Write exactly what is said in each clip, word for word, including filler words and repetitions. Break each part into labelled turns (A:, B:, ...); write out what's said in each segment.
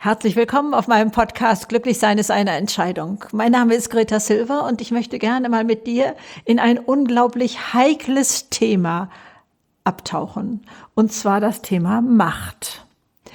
A: Herzlich willkommen auf meinem Podcast Glücklich sein ist eine Entscheidung. Mein Name ist Greta Silver und ich möchte gerne mal mit dir in ein unglaublich heikles Thema abtauchen. Und zwar das Thema Macht.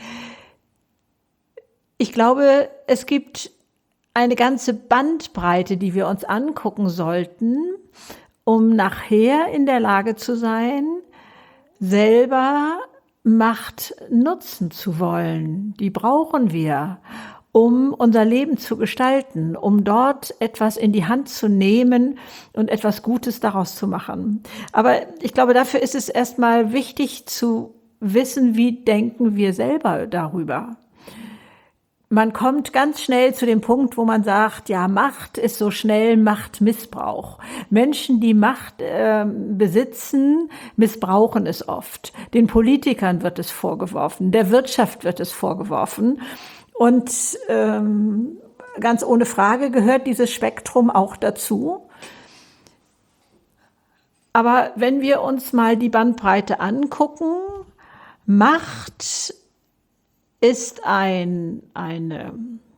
A: Ich glaube, es gibt eine ganze Bandbreite, die wir uns angucken sollten, um nachher in der Lage zu sein, selber Macht nutzen zu wollen. Die brauchen wir, um unser Leben zu gestalten, um dort etwas in die Hand zu nehmen und etwas Gutes daraus zu machen. Aber ich glaube, dafür ist es erstmal wichtig zu wissen, wie denken wir selber darüber. Man kommt ganz schnell zu dem Punkt, wo man sagt, ja, Macht ist so schnell Machtmissbrauch. Menschen, die Macht äh, besitzen, missbrauchen es oft. Den Politikern wird es vorgeworfen, der Wirtschaft wird es vorgeworfen. Und ähm, ganz ohne Frage gehört dieses Spektrum auch dazu. Aber wenn wir uns mal die Bandbreite angucken, Macht ist ein, eine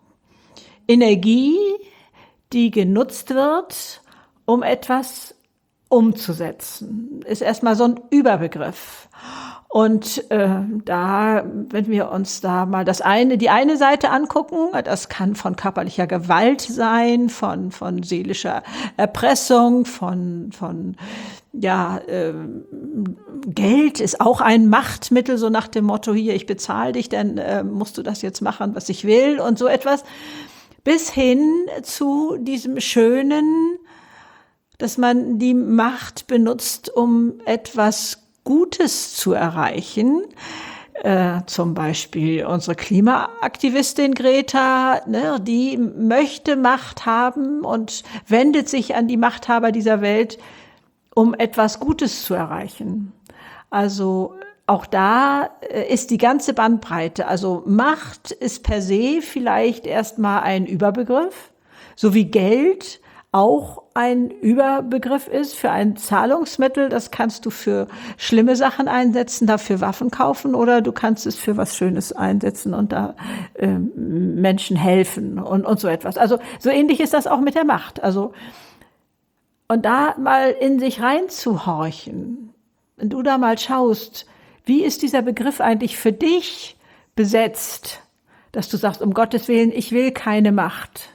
A: Energie, die genutzt wird, um etwas umzusetzen. Ist erstmal so ein Überbegriff. Und äh, da, wenn wir uns da mal das eine, die eine Seite angucken, das kann von körperlicher Gewalt sein, von von seelischer Erpressung, von von ja äh, Geld ist auch ein Machtmittel, so nach dem Motto, hier, ich bezahle dich, dann äh, musst du das jetzt machen, was ich will und so etwas, bis hin zu diesem Schönen, dass man die Macht benutzt, um etwas Gutes zu erreichen. Äh, zum Beispiel unsere Klimaaktivistin Greta, ne, die möchte Macht haben und wendet sich an die Machthaber dieser Welt, um etwas Gutes zu erreichen. Also auch da ist die ganze Bandbreite. Also Macht ist per se vielleicht erstmal ein Überbegriff, so wie Geld auch ein Überbegriff ist für ein Zahlungsmittel. Das kannst du für schlimme Sachen einsetzen, dafür Waffen kaufen, oder du kannst es für was Schönes einsetzen und da äh, Menschen helfen und, und so etwas. Also so ähnlich ist das auch mit der Macht. Also und da mal in sich reinzuhorchen, wenn du da mal schaust, wie ist dieser Begriff eigentlich für dich besetzt, dass du sagst, um Gottes Willen, ich will keine Macht.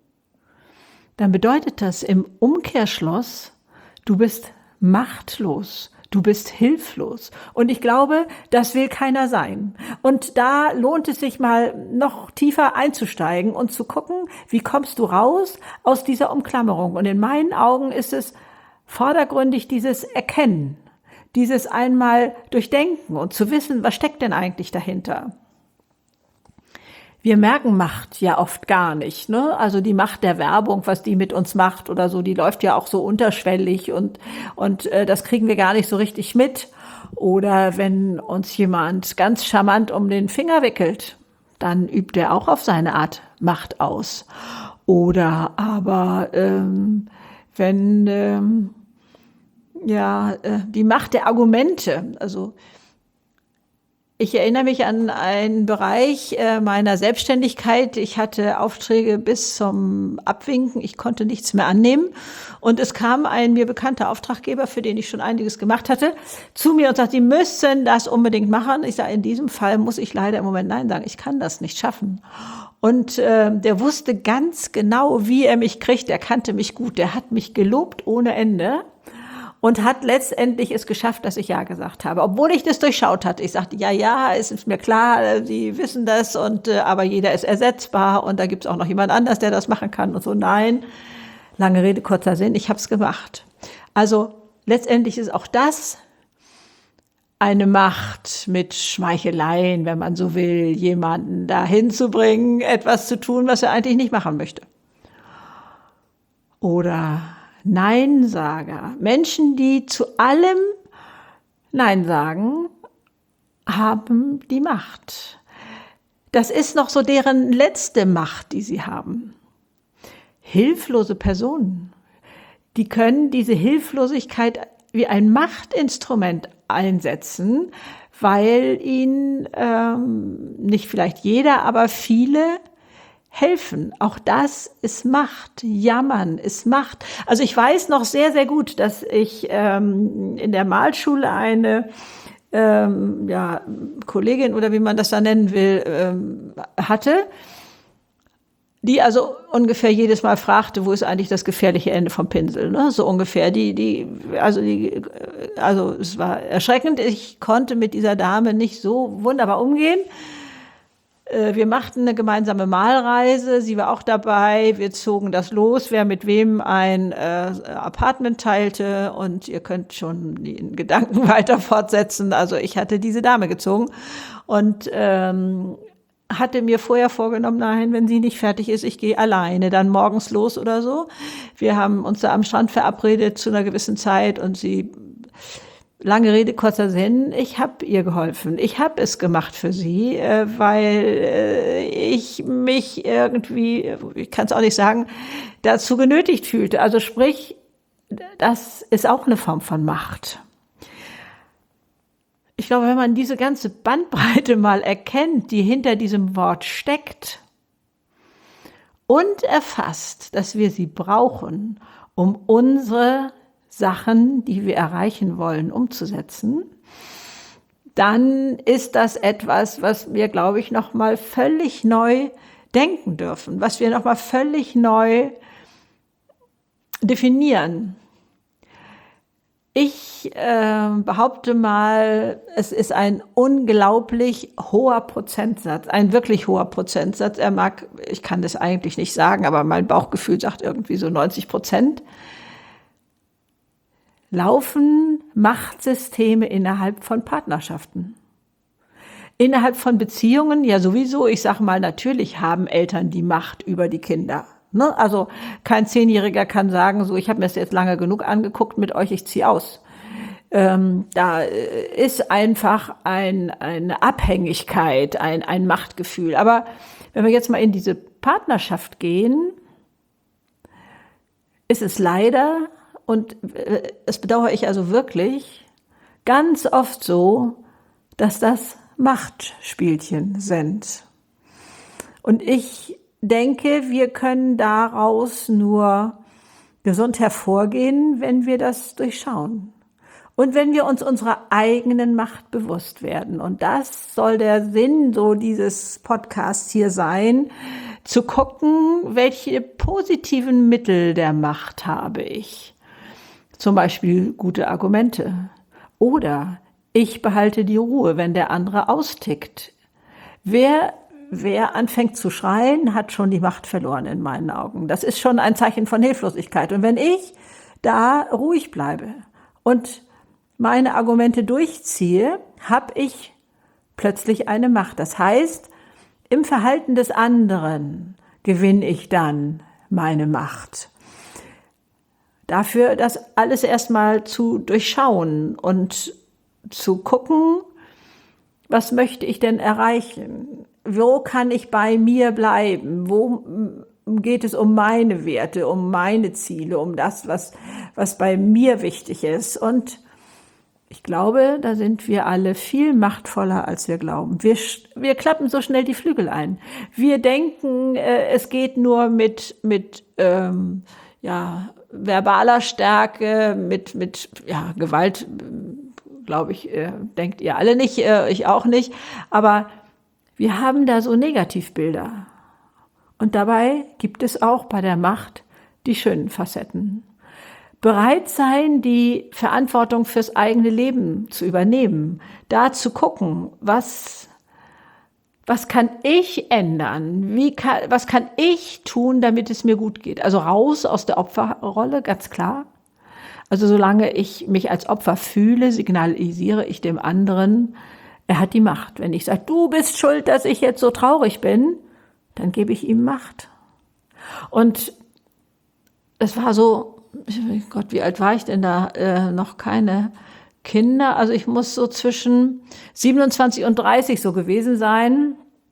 A: Dann bedeutet das im Umkehrschluss, du bist machtlos, du bist hilflos. Und ich glaube, das will keiner sein. Und da lohnt es sich mal noch tiefer einzusteigen und zu gucken, wie kommst du raus aus dieser Umklammerung. Und in meinen Augen ist es vordergründig dieses Erkennen, dieses einmal durchdenken und zu wissen, was steckt denn eigentlich dahinter. Wir merken Macht ja oft gar nicht, ne? Also die Macht der Werbung, was die mit uns macht oder so, die läuft ja auch so unterschwellig und und äh, das kriegen wir gar nicht so richtig mit. Oder wenn uns jemand ganz charmant um den Finger wickelt, dann übt er auch auf seine Art Macht aus. Oder aber ähm, wenn ähm, ja äh, die Macht der Argumente, also ich erinnere mich an einen Bereich äh, meiner Selbstständigkeit. Ich hatte Aufträge bis zum Abwinken. Ich konnte nichts mehr annehmen. Und es kam ein mir bekannter Auftraggeber, für den ich schon einiges gemacht hatte, zu mir und sagte, Sie müssen das unbedingt machen. Ich sage, in diesem Fall muss ich leider im Moment Nein sagen. Ich kann das nicht schaffen. Und äh, der wusste ganz genau, wie er mich kriegt. Er kannte mich gut. Der hat mich gelobt ohne Ende. Und hat letztendlich es geschafft, dass ich Ja gesagt habe, obwohl ich das durchschaut hatte. Ich sagte, ja, ja, es ist mir klar, Sie wissen das, und äh, aber jeder ist ersetzbar und da gibt es auch noch jemand anders, der das machen kann und so. Nein, lange Rede, kurzer Sinn, ich habe es gemacht. Also letztendlich ist auch das eine Macht mit Schmeicheleien, wenn man so will, jemanden dahin zu bringen, etwas zu tun, was er eigentlich nicht machen möchte. Oder Neinsager, Menschen, die zu allem Nein sagen, haben die Macht. Das ist noch so deren letzte Macht, die sie haben. Hilflose Personen, die können diese Hilflosigkeit wie ein Machtinstrument einsetzen, weil ihnen ähm, nicht vielleicht jeder, aber viele helfen. Auch das ist Macht. Jammern ist Macht. Also ich weiß noch sehr, sehr gut, dass ich ähm, in der Malschule eine ähm, ja, Kollegin oder wie man das da nennen will, ähm, hatte, die also ungefähr jedes Mal fragte, wo ist eigentlich das gefährliche Ende vom Pinsel, ne? So ungefähr. Die, die, also die, also es war erschreckend. Ich konnte mit dieser Dame nicht so wunderbar umgehen. Wir machten eine gemeinsame Malreise. Sie war auch dabei. Wir zogen das los, wer mit wem ein äh, Apartment teilte. Und ihr könnt schon den Gedanken weiter fortsetzen. Also ich hatte diese Dame gezogen und ähm, hatte mir vorher vorgenommen, nein, wenn sie nicht fertig ist, ich gehe alleine dann morgens los oder so. Wir haben uns da am Strand verabredet zu einer gewissen Zeit und sie, lange Rede, kurzer Sinn, ich habe ihr geholfen. Ich habe es gemacht für sie, äh, weil äh, ich mich irgendwie, ich kann es auch nicht sagen, dazu genötigt fühlte. Also sprich, das ist auch eine Form von Macht. Ich glaube, wenn man diese ganze Bandbreite mal erkennt, die hinter diesem Wort steckt und erfasst, dass wir sie brauchen, um unsere Sachen, die wir erreichen wollen, umzusetzen, dann ist das etwas, was wir, glaube ich, noch mal völlig neu denken dürfen, was wir noch mal völlig neu definieren. Ich äh, behaupte mal, es ist ein unglaublich hoher Prozentsatz, ein wirklich hoher Prozentsatz. Er mag, ich kann das eigentlich nicht sagen, aber mein Bauchgefühl sagt irgendwie so neunzig Prozent. Laufen Machtsysteme innerhalb von Partnerschaften. Innerhalb von Beziehungen, ja sowieso, ich sage mal, natürlich haben Eltern die Macht über die Kinder. Ne? Also kein Zehnjähriger kann sagen, so ich habe mir das jetzt lange genug angeguckt mit euch, ich ziehe aus. Ähm, da ist einfach ein, eine Abhängigkeit, ein, ein Machtgefühl. Aber wenn wir jetzt mal in diese Partnerschaft gehen, ist es leider, und das bedauere ich also wirklich, ganz oft so, dass das Machtspielchen sind. Und ich denke, wir können daraus nur gesund hervorgehen, wenn wir das durchschauen. Und wenn wir uns unserer eigenen Macht bewusst werden. Und das soll der Sinn so dieses Podcasts hier sein, zu gucken, welche positiven Mittel der Macht habe ich. Zum Beispiel gute Argumente. Oder ich behalte die Ruhe, wenn der andere austickt. Wer Wer anfängt zu schreien, hat schon die Macht verloren in meinen Augen. Das ist schon ein Zeichen von Hilflosigkeit. Und wenn ich da ruhig bleibe und meine Argumente durchziehe, habe ich plötzlich eine Macht. Das heißt, im Verhalten des anderen gewinne ich dann meine Macht. Dafür das alles erstmal zu durchschauen und zu gucken, was möchte ich denn erreichen? Wo kann ich bei mir bleiben? Wo geht es um meine Werte, um meine Ziele, um das, was, was bei mir wichtig ist? Und ich glaube, da sind wir alle viel machtvoller, als wir glauben. Wir, wir klappen so schnell die Flügel ein. Wir denken, äh, es geht nur mit, mit ähm, ja, verbaler Stärke, mit, mit ja, Gewalt, glaube ich, äh, denkt ihr alle nicht, äh, ich auch nicht. Aber wir haben da so Negativbilder. Und dabei gibt es auch bei der Macht die schönen Facetten. Bereit sein, die Verantwortung fürs eigene Leben zu übernehmen. Da zu gucken, was, was kann ich ändern? Wie kann, was kann ich tun, damit es mir gut geht? Also raus aus der Opferrolle, ganz klar. Also solange ich mich als Opfer fühle, signalisiere ich dem anderen, er hat die Macht. Wenn ich sage, du bist schuld, dass ich jetzt so traurig bin, dann gebe ich ihm Macht. Und es war so, Gott, wie alt war ich denn da? Äh, noch keine Kinder. Also ich muss so zwischen siebenundzwanzig und dreißig so gewesen sein.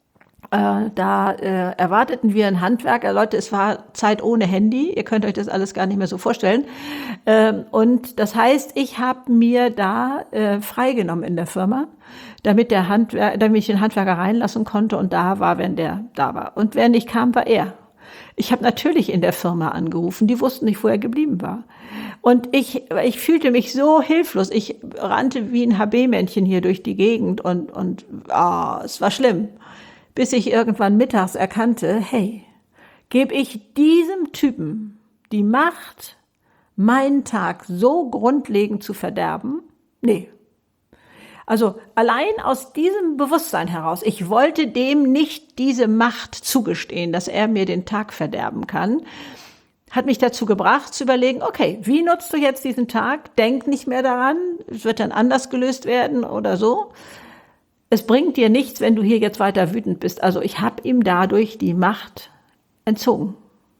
A: Äh, da äh, erwarteten wir einen Handwerker. Leute, es war Zeit ohne Handy. Ihr könnt euch das alles gar nicht mehr so vorstellen. Ähm, und das heißt, ich habe mir da äh, freigenommen in der Firma, damit der Handwer- damit ich den Handwerker reinlassen konnte und da war, wenn der da war. Und wer nicht kam, war er. Ich habe natürlich in der Firma angerufen. Die wussten nicht, wo er geblieben war. Und ich, ich fühlte mich so hilflos. Ich rannte wie ein H B-Männchen hier durch die Gegend und, und ah, es war schlimm. Bis ich irgendwann mittags erkannte, hey, gebe ich diesem Typen die Macht, meinen Tag so grundlegend zu verderben? Nee. Also allein aus diesem Bewusstsein heraus, ich wollte dem nicht diese Macht zugestehen, dass er mir den Tag verderben kann, hat mich dazu gebracht zu überlegen, okay, wie nutzt du jetzt diesen Tag? Denk nicht mehr daran, es wird dann anders gelöst werden oder so. Es bringt dir nichts, wenn du hier jetzt weiter wütend bist. Also ich habe ihm dadurch die Macht entzogen.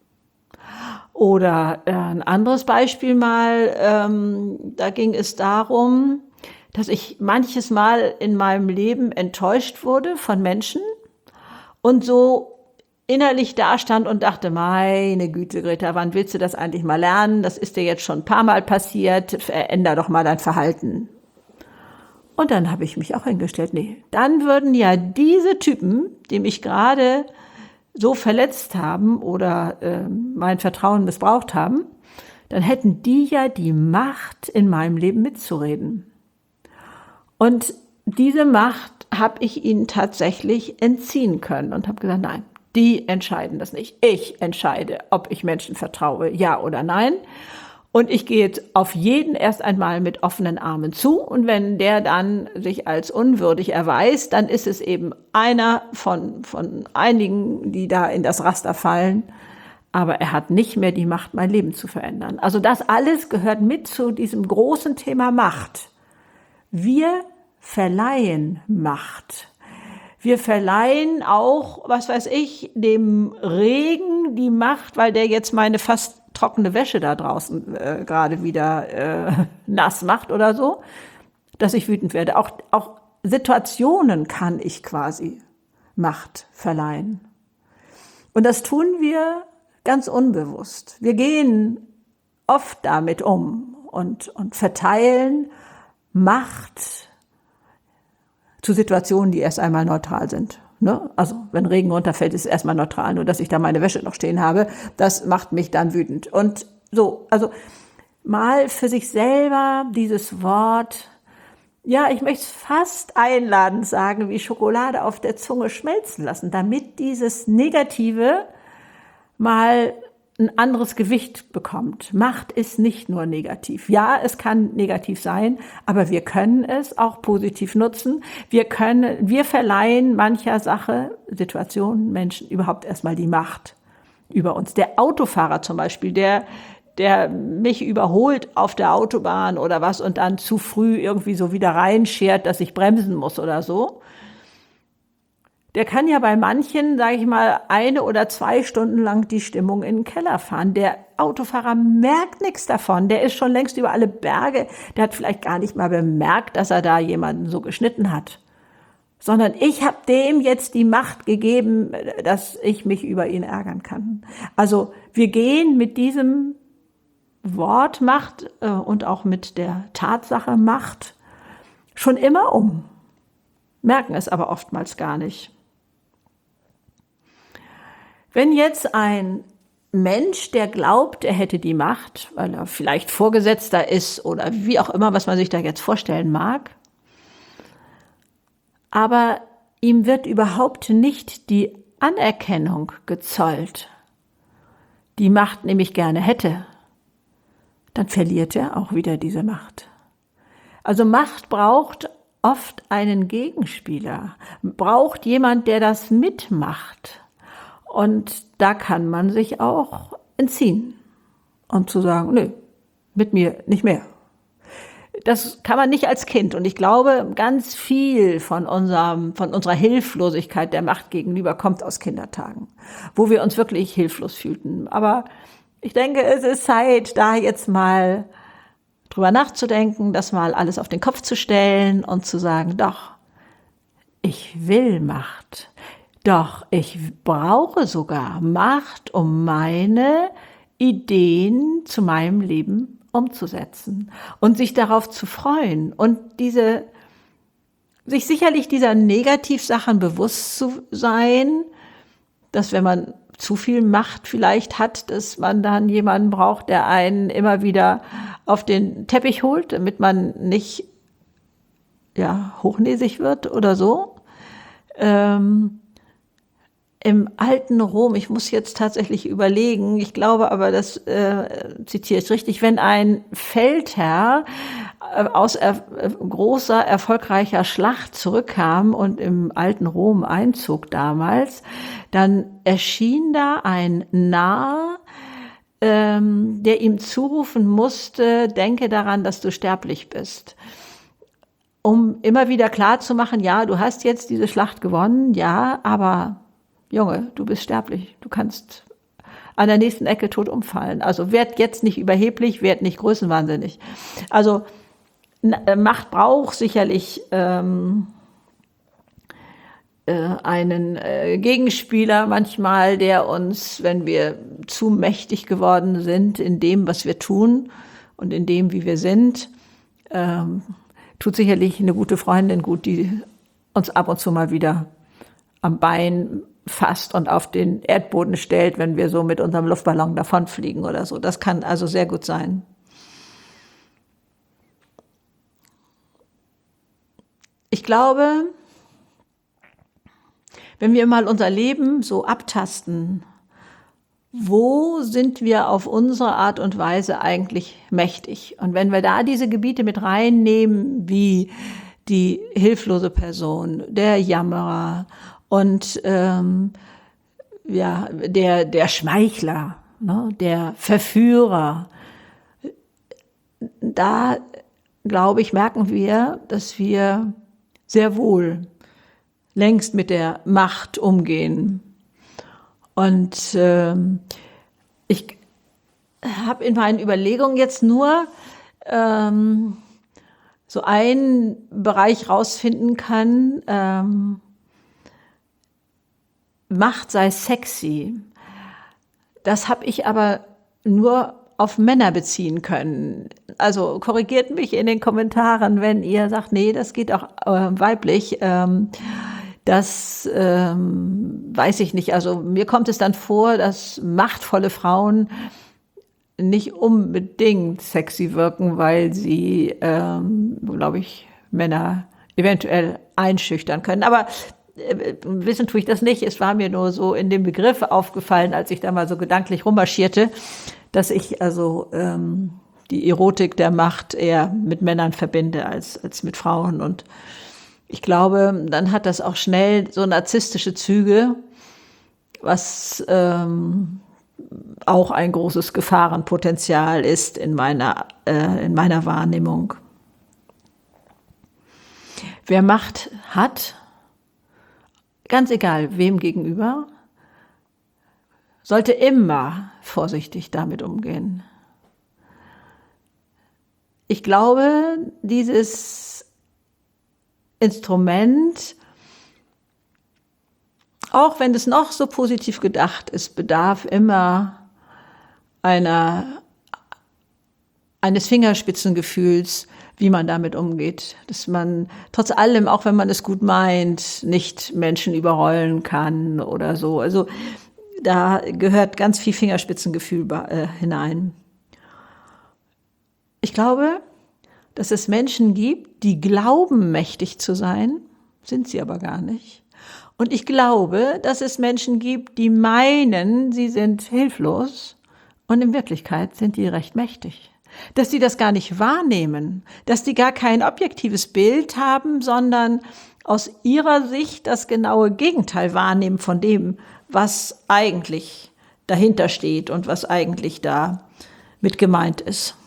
A: Oder äh, ein anderes Beispiel mal, ähm, da ging es darum, dass ich manches Mal in meinem Leben enttäuscht wurde von Menschen und so innerlich dastand und dachte, meine Güte, Greta, wann willst du das eigentlich mal lernen? Das ist dir jetzt schon ein paar Mal passiert, veränder doch mal dein Verhalten. Und dann habe ich mich auch hingestellt, nee, dann würden ja diese Typen, die mich gerade so verletzt haben oder äh, mein Vertrauen missbraucht haben, dann hätten die ja die Macht, in meinem Leben mitzureden. Und diese Macht habe ich ihnen tatsächlich entziehen können und habe gesagt, nein, die entscheiden das nicht. Ich entscheide, ob ich Menschen vertraue, ja oder nein. Und ich gehe jetzt auf jeden erst einmal mit offenen Armen zu. Und wenn der dann sich als unwürdig erweist, dann ist es eben einer von, von einigen, die da in das Raster fallen. Aber er hat nicht mehr die Macht, mein Leben zu verändern. Also das alles gehört mit zu diesem großen Thema Macht. Wir verleihen Macht. Wir verleihen auch, was weiß ich, dem Regen die Macht, weil der jetzt meine fast trockene Wäsche da draußen äh, gerade wieder äh, nass macht oder so, dass ich wütend werde. Auch, auch Situationen kann ich quasi Macht verleihen. Und das tun wir ganz unbewusst. Wir gehen oft damit um und, und verteilen Macht zu Situationen, die erst einmal neutral sind. Ne? Also wenn Regen runterfällt, ist es erstmal neutral. Nur dass ich da meine Wäsche noch stehen habe, das macht mich dann wütend. Und so, also mal für sich selber dieses Wort, ja, ich möchte es fast einladend sagen, wie Schokolade auf der Zunge schmelzen lassen, damit dieses Negative mal ein anderes Gewicht bekommt. Macht ist nicht nur negativ. Ja, es kann negativ sein, aber wir können es auch positiv nutzen. Wir können, wir verleihen mancher Sache, Situationen, Menschen überhaupt erstmal die Macht über uns. Der Autofahrer zum Beispiel, der, der mich überholt auf der Autobahn oder was und dann zu früh irgendwie so wieder reinschert, dass ich bremsen muss oder so. Der kann ja bei manchen, sage ich mal, eine oder zwei Stunden lang die Stimmung in den Keller fahren. Der Autofahrer merkt nichts davon. Der ist schon längst über alle Berge. Der hat vielleicht gar nicht mal bemerkt, dass er da jemanden so geschnitten hat. Sondern ich habe dem jetzt die Macht gegeben, dass ich mich über ihn ärgern kann. Also wir gehen mit diesem Wort Macht äh, und auch mit der Tatsache Macht schon immer um. Merken es aber oftmals gar nicht. Wenn jetzt ein Mensch, der glaubt, er hätte die Macht, weil er vielleicht Vorgesetzter ist oder wie auch immer, was man sich da jetzt vorstellen mag, aber ihm wird überhaupt nicht die Anerkennung gezollt, die Macht nämlich gerne hätte, dann verliert er auch wieder diese Macht. Also Macht braucht oft einen Gegenspieler, braucht jemand, der das mitmacht. Und da kann man sich auch entziehen und zu sagen, nö, mit mir nicht mehr. Das kann man nicht als Kind. Und ich glaube, ganz viel von unserem, von unserer Hilflosigkeit der Macht gegenüber kommt aus Kindertagen, wo wir uns wirklich hilflos fühlten. Aber ich denke, es ist Zeit, da jetzt mal drüber nachzudenken, das mal alles auf den Kopf zu stellen und zu sagen, doch, ich will Macht. Doch ich brauche sogar Macht, um meine Ideen zu meinem Leben umzusetzen und sich darauf zu freuen und diese, sich sicherlich dieser Negativsachen bewusst zu sein, dass wenn man zu viel Macht vielleicht hat, dass man dann jemanden braucht, der einen immer wieder auf den Teppich holt, damit man nicht ja, hochnäsig wird oder so. Ähm, Im alten Rom, ich muss jetzt tatsächlich überlegen, ich glaube aber, das äh, zitiere ich richtig, wenn ein Feldherr äh, aus er, äh, großer, erfolgreicher Schlacht zurückkam und im alten Rom einzog damals, dann erschien da ein Narr, ähm, der ihm zurufen musste, denke daran, dass du sterblich bist. Um immer wieder klarzumachen, ja, du hast jetzt diese Schlacht gewonnen, ja, aber Junge, du bist sterblich, du kannst an der nächsten Ecke tot umfallen. Also werd jetzt nicht überheblich, werd nicht größenwahnsinnig. Also Macht braucht sicherlich ähm, äh, einen äh, Gegenspieler manchmal, der uns, wenn wir zu mächtig geworden sind in dem, was wir tun und in dem, wie wir sind, ähm, tut sicherlich eine gute Freundin gut, die uns ab und zu mal wieder am Bein fasst und auf den Erdboden stellt, wenn wir so mit unserem Luftballon davonfliegen oder so. Das kann also sehr gut sein. Ich glaube, wenn wir mal unser Leben so abtasten, wo sind wir auf unsere Art und Weise eigentlich mächtig? Und wenn wir da diese Gebiete mit reinnehmen, wie die hilflose Person, der Jammerer und ähm, ja, der, der Schmeichler, ne, der Verführer, da, glaube ich, merken wir, dass wir sehr wohl längst mit der Macht umgehen. Und ähm, ich habe in meinen Überlegungen jetzt nur ähm, so einen Bereich rausfinden kann, ähm, Macht sei sexy. Das habe ich aber nur auf Männer beziehen können. Also korrigiert mich in den Kommentaren, wenn ihr sagt, nee, das geht auch äh, weiblich. Ähm, das ähm, weiß ich nicht. Also mir kommt es dann vor, dass machtvolle Frauen nicht unbedingt sexy wirken, weil sie, ähm, glaube ich, Männer eventuell einschüchtern können. Aber äh, wissen tue ich das nicht. Es war mir nur so in dem Begriff aufgefallen, als ich da mal so gedanklich rummarschierte, dass ich also ähm, die Erotik der Macht eher mit Männern verbinde als, als mit Frauen. Und ich glaube, dann hat das auch schnell so narzisstische Züge, was ähm, auch ein großes Gefahrenpotenzial ist in meiner, äh, in meiner Wahrnehmung. Wer Macht hat, ganz egal wem gegenüber, sollte immer vorsichtig damit umgehen. Ich glaube, dieses Instrument, auch wenn es noch so positiv gedacht ist, bedarf immer einer, eines Fingerspitzengefühls, wie man damit umgeht. Dass man trotz allem, auch wenn man es gut meint, nicht Menschen überrollen kann oder so. Also da gehört ganz viel Fingerspitzengefühl äh, hinein. Ich glaube, dass es Menschen gibt, die glauben, mächtig zu sein, sind sie aber gar nicht. Und ich glaube, dass es Menschen gibt, die meinen, sie sind hilflos und in Wirklichkeit sind die recht mächtig. Dass sie das gar nicht wahrnehmen, dass die gar kein objektives Bild haben, sondern aus ihrer Sicht das genaue Gegenteil wahrnehmen von dem, was eigentlich dahinter steht und was eigentlich da mit gemeint ist.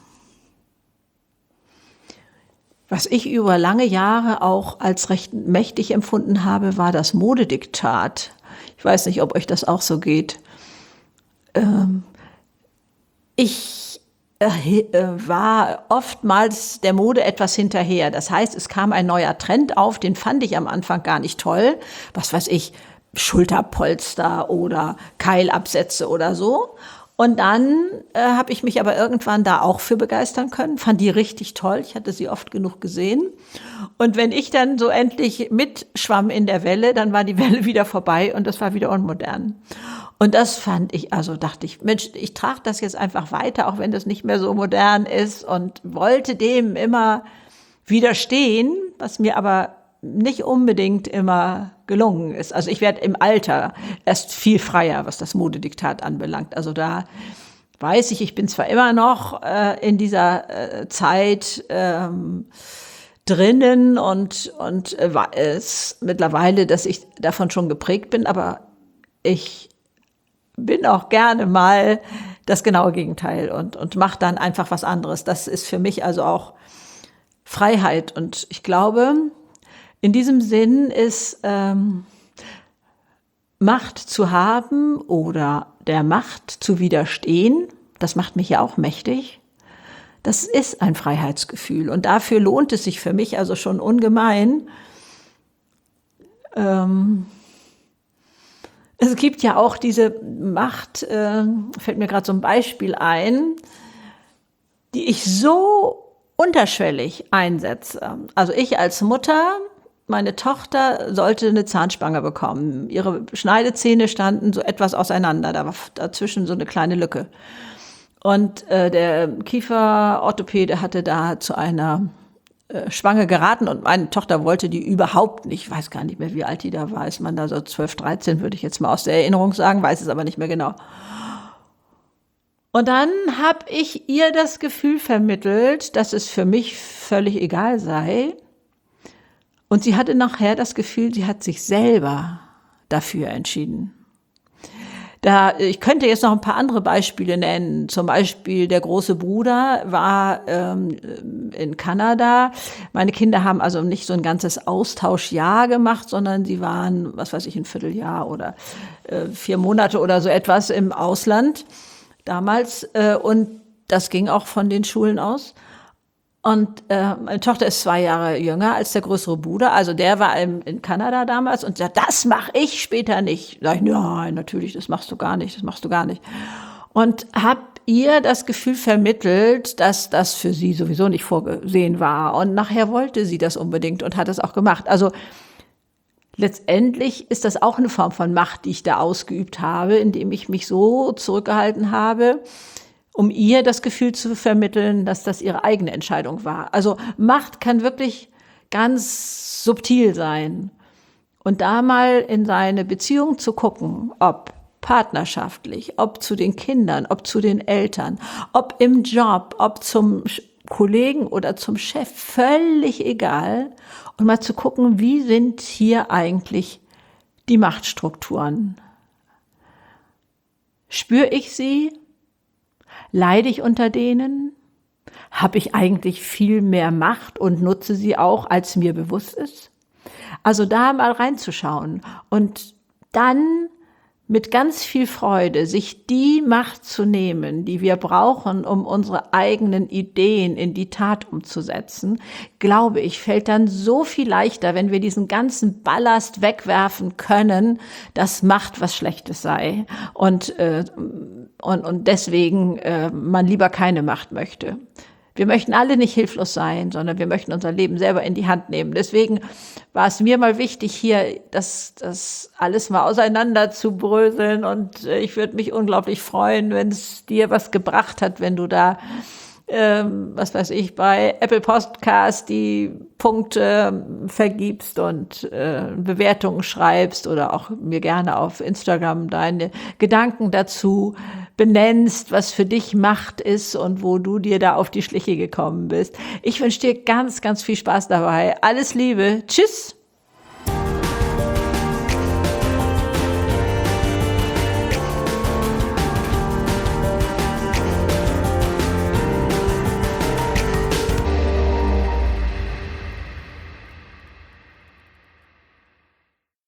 A: Was ich über lange Jahre auch als recht mächtig empfunden habe, war das Modediktat. Ich weiß nicht, ob euch das auch so geht. Ähm, ich äh, war oftmals der Mode etwas hinterher. Das heißt, es kam ein neuer Trend auf, den fand ich am Anfang gar nicht toll. Was weiß ich, Schulterpolster oder Keilabsätze oder so. Und dann äh, habe ich mich aber irgendwann da auch für begeistern können, fand die richtig toll. Ich hatte sie oft genug gesehen. Und wenn ich dann so endlich mitschwamm in der Welle, dann war die Welle wieder vorbei und das war wieder unmodern. Und das fand ich, also dachte ich, Mensch, ich trage das jetzt einfach weiter, auch wenn das nicht mehr so modern ist, und wollte dem immer widerstehen, was mir aber nicht unbedingt immer gelungen ist. Also ich werde im Alter erst viel freier, was das Modediktat anbelangt. Also da weiß ich, ich bin zwar immer noch äh, in dieser äh, Zeit ähm, drinnen und und äh, es mittlerweile, dass ich davon schon geprägt bin, aber ich bin auch gerne mal das genaue Gegenteil und und mache dann einfach was anderes. Das ist für mich also auch Freiheit, und ich glaube, in diesem Sinn ist ähm, Macht zu haben oder der Macht zu widerstehen, das macht mich ja auch mächtig. Das ist ein Freiheitsgefühl, und dafür lohnt es sich für mich also schon ungemein. Ähm, es gibt ja auch diese Macht, äh, fällt mir gerade so ein Beispiel ein, die ich so unterschwellig einsetze. Also ich als Mutter, meine Tochter sollte eine Zahnspange bekommen. Ihre Schneidezähne standen so etwas auseinander, da war dazwischen so eine kleine Lücke. Und äh, der Kieferorthopäde hatte da zu einer äh, Spange geraten, und meine Tochter wollte die überhaupt nicht. Ich weiß gar nicht mehr, wie alt die da war. Ist man da so zwölf, dreizehn, würde ich jetzt mal aus der Erinnerung sagen, weiß es aber nicht mehr genau. Und dann habe ich ihr das Gefühl vermittelt, dass es für mich völlig egal sei. Und sie hatte nachher das Gefühl, sie hat sich selber dafür entschieden. Da, ich könnte jetzt noch ein paar andere Beispiele nennen. Zum Beispiel der große Bruder war ähm, in Kanada. Meine Kinder haben also nicht so ein ganzes Austauschjahr gemacht, sondern sie waren, was weiß ich, ein Vierteljahr oder äh, vier Monate oder so etwas im Ausland damals. Äh, und das ging auch von den Schulen aus. Und äh, meine Tochter ist zwei Jahre jünger als der größere Bruder, also der war in, in Kanada damals und sagt, das mache ich später nicht. Sag ich, nein, natürlich, das machst du gar nicht, das machst du gar nicht. Und habe ihr das Gefühl vermittelt, dass das für sie sowieso nicht vorgesehen war. Und nachher wollte sie das unbedingt und hat es auch gemacht. Also letztendlich ist das auch eine Form von Macht, die ich da ausgeübt habe, indem ich mich so zurückgehalten habe, um ihr das Gefühl zu vermitteln, dass das ihre eigene Entscheidung war. Also Macht kann wirklich ganz subtil sein. Und da mal in seine Beziehung zu gucken, ob partnerschaftlich, ob zu den Kindern, ob zu den Eltern, ob im Job, ob zum Kollegen oder zum Chef, völlig egal. Und mal zu gucken, wie sind hier eigentlich die Machtstrukturen? Spüre ich sie? Leide ich unter denen? Habe ich eigentlich viel mehr Macht und nutze sie auch, als mir bewusst ist? Also da mal reinzuschauen und dann mit ganz viel Freude sich die Macht zu nehmen, die wir brauchen, um unsere eigenen Ideen in die Tat umzusetzen, glaube ich, fällt dann so viel leichter, wenn wir diesen ganzen Ballast wegwerfen können, dass Macht was Schlechtes sei und äh, und, und deswegen äh, man lieber keine Macht möchte. Wir möchten alle nicht hilflos sein, sondern wir möchten unser Leben selber in die Hand nehmen. Deswegen war es mir mal wichtig, hier das, das alles mal auseinander zu bröseln. Und ich würde mich unglaublich freuen, wenn es dir was gebracht hat, wenn du da, ähm, was weiß ich, bei Apple Podcast die Punkte vergibst und äh, Bewertungen schreibst oder auch mir gerne auf Instagram deine Gedanken dazu benennst, was für dich Macht ist und wo du dir da auf die Schliche gekommen bist. Ich wünsche dir ganz, ganz viel Spaß dabei. Alles Liebe. Tschüss.